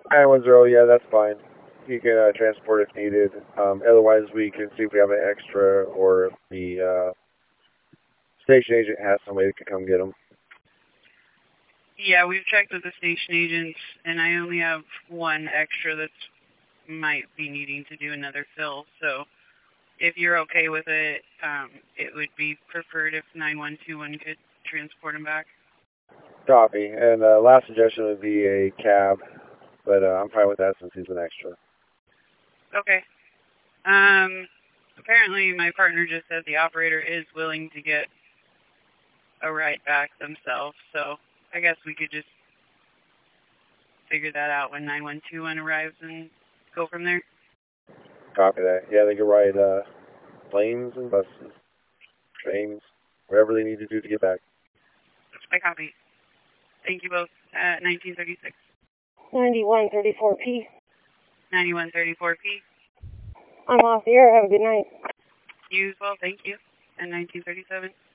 910, yeah, that's fine. You can transport if needed. Otherwise, we can see if we have an extra or if the station agent has somebody that can come get them. Yeah, we've checked with the station agents, and I only have one extra that might be needing to do another fill. So if you're okay with it, it would be preferred if 9121 could transport him back. Copy. And last suggestion would be a cab, but I'm fine with that since he's an extra. Okay. Apparently my partner just said the operator is willing to get a ride back themselves, so I guess we could just figure that out when 9121 arrives and go from there. Copy that. Yeah, they can ride planes and buses, trains, whatever they need to do to get back. I copy. Thank you both. 1936. 9134P. 9134P. I'm off the air. Have a good night. You as well. Thank you. And 1937.